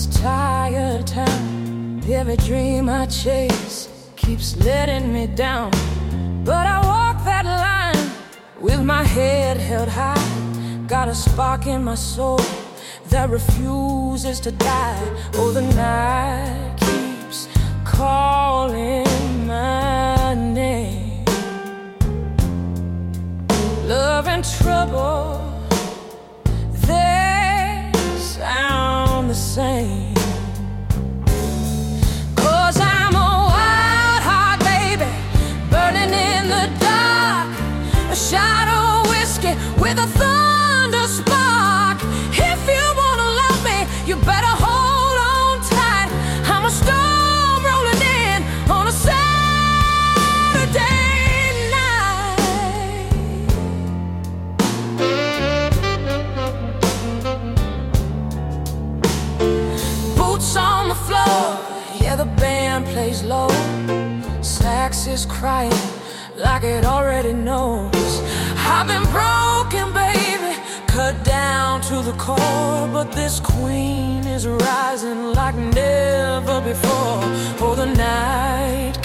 this tired town. Every dream I chase keeps letting me down, but I walk that line with my head held high. Got a spark in my soul that refuses to die. Oh, the night keeps calling my name. Love and trouble, they sound the same. 'Cause I'm a wild heart, baby, burning in the dark. A shot of whiskey with a thunder spark. If you wanna love me, you better hold on tight. I'm a storm rolling in on a Saturday night. Boots on the floor, yeah, the band plays low. Sax is crying like it already knows. I've been broken, baby, cut down to the core, but this queen is rising like never before. Oh, the night